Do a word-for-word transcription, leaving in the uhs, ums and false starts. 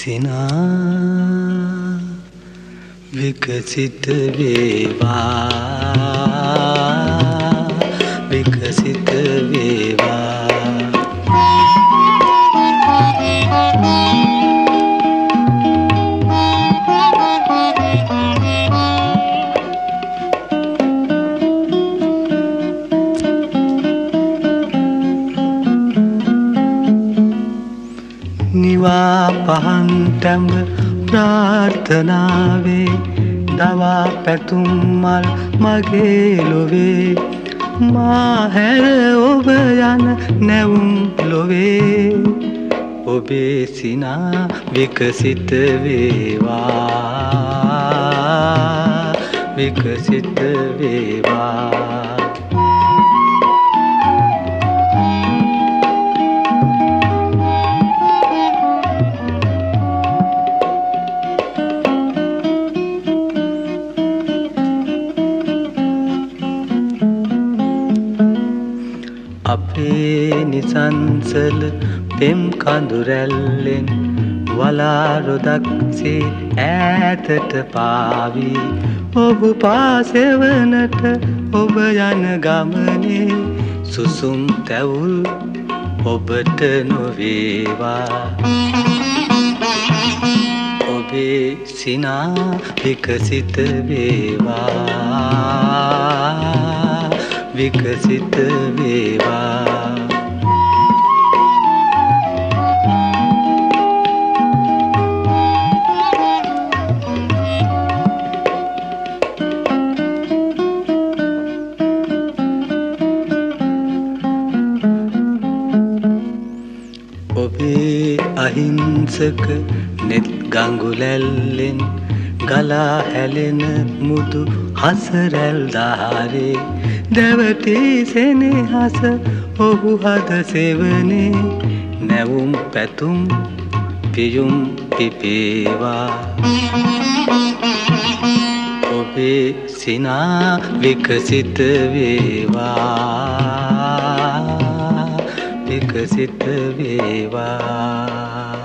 සිනා විකසිත වේවා විකසිත වේවා නිවා පහන් තැඹ ප්‍රාර්ථනාවේ දවා පැතුම් මල් මගේ ලොවේ මා හැර ඔබ යන නැවුම් ලොවේ ඔබේ සිනා විකසිත වේවා විකසිත වේවා අපේ නිසංසල පෙම් කඳු රැල්ලෙන් වලා රොදක්සේ ඈතට පාවි ඔහු පාසෙවනට ඔබ යන ගමනේ සුසුම් තැවුල් ඔබට නොවේවා ඔබේ සිනා විකසිත වේවා විකසිත වේවා ඔබේ අහිංසක නෙත් ගඟුලැල්ලෙන් ගලා හැලෙන මුදු හසරැල් දහරේ දැවටි සෙනෙහස ඔහු හද සෙවනේ නැවුම් පැතුම් පියුම් පිපේවා ඔබේ සිනා විකසිත වේවා විකසිත වේවා